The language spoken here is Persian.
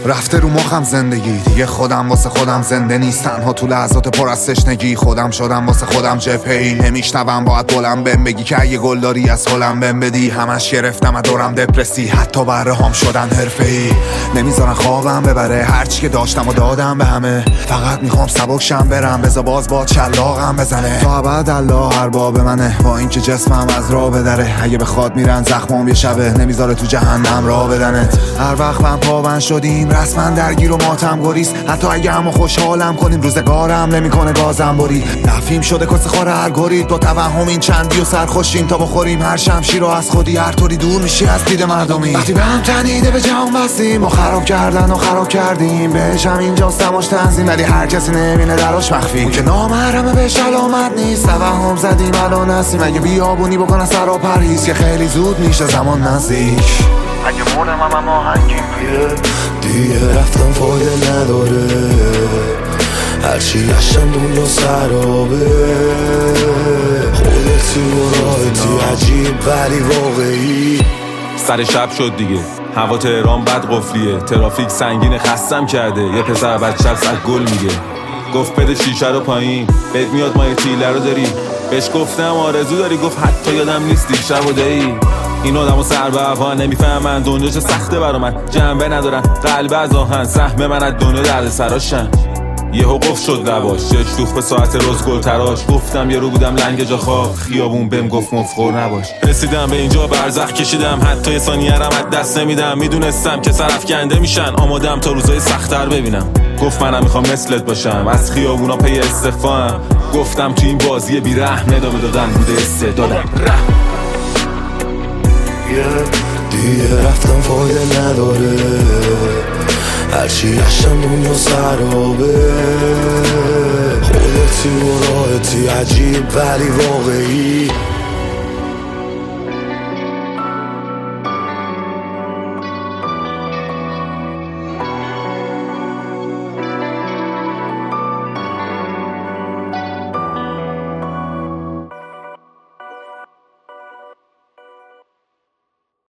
رفته رو مخم زندگی دیگه، خودم واسه خودم زنده نیست، تنها تو لحظات پر از تشنگی. خودم شدم واسه خودم جبهه‌ای، نمیشنوم باید بلند بهم بگی که اگه گل داری از هلم بهم بدی. همش گرفتم از دورم دپرسی، حتی بره هم شدن حرفه‌ای. نمیذارن خوابم ببره، هرچی که داشتم و دادم به همه. فقط میخوام سبکشم برم، بذار باز با چلاقم بزنه. تا ابد الله ارباب منه، با اینکه جسمم از راه بدره. اگه بخواد میرن زخمام یه شبه، نمیذاره تو جهنم راه بدنت. هر وقت من پابند شدیم رسما درگیر و ماتم گریز. حتی اگه همو خوشحالم کنیم روزگارم نمیکنه گازم بری. نفیم شده کس خور هر گرید، با توهم این چندی و سرخوشیم تا بخوریم هر شمشیر رو از خودی. هر طوری دور میشی از دید مردمی، وقتی به هم تنیده به جهان بستیم. ما خراب کردن و خراب کردیم، بهش هم اینجاست دماش تنظیم، ولی هر کسی نمینه دراش مخفی. اون که نامحرمه بهش علامت نیست، توهم زدیم الان هستیم. اگه بیابونی بکنه سر و پرهیز که خیلی زود میشه زمان نزدیک. اگه مردم هم آهنگیم دیگه رفتم فایده نداره، هرچی گشتم دنیا سرابه. خودتی و راحتی عجیب ولی واقعی. سر شب شد دیگه، هوا تهران بد قفلیه، ترافیک سنگین خستم کرده. یه پسر بچه صد گل میگه، گفت بده شیشه رو پایین، بهت میاد ما یه تیله رو داری. بهش گفتم آرزو داری، گفت حتی یادم نیست دیشب و دایی. این آدمو سر به هوا نمیفهمن، دنیا چه سخته برا من، جنبه ندارن قلب از آهن. سهم من از دنیا درد سراشن، یهو قفل شد لباش، چش دوخت به ساعت روز گل تراش. گفتم یه رو بودم لنگ جا خواب، خیابون بهم گفت مفخور نباش. رسیدم به اینجا برزخ کشیدم، حتی یه ثانیه رم از دست نمیدم. میدونستم که سرافکنده میشن، آمادم تا روزای سخت‌تر ببینم. گفت منم میخوام مثلت باشم، از خیابونا پی استفام. گفتم تو این بازی بی رحم ادامه دادن بوده استعدادم. دیگه رفتم فایده نداره، هرچی گشتم دنیا سرابه. خودتی و راحتی عجیب ولی واقعی.